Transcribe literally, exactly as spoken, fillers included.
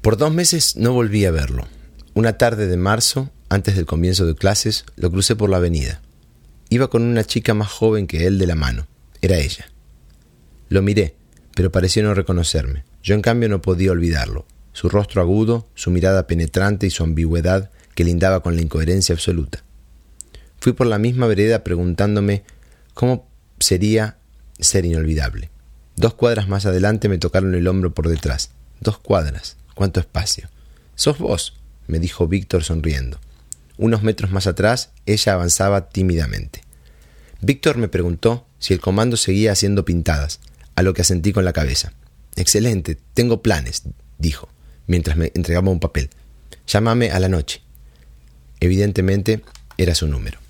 Por dos meses no volví a verlo. Una tarde de marzo, antes del comienzo de clases, lo crucé por la avenida. Iba con una chica más joven que él de la mano. Era ella. Lo miré, pero pareció no reconocerme. Yo, en cambio, no podía olvidarlo. Su rostro agudo, su mirada penetrante y su ambigüedad que lindaba con la incoherencia absoluta. Fui por la misma vereda preguntándome cómo sería ser inolvidable. Dos cuadras más adelante me tocaron el hombro por detrás. Dos cuadras. ¡Cuánto espacio! «¿Sos vos?», me dijo Víctor sonriendo. Unos metros más atrás, ella avanzaba tímidamente. Víctor me preguntó si el comando seguía haciendo pintadas, a lo que asentí con la cabeza. «Excelente, tengo planes», dijo, mientras me entregaba un papel. «Llámame a la noche». Evidentemente, era su número.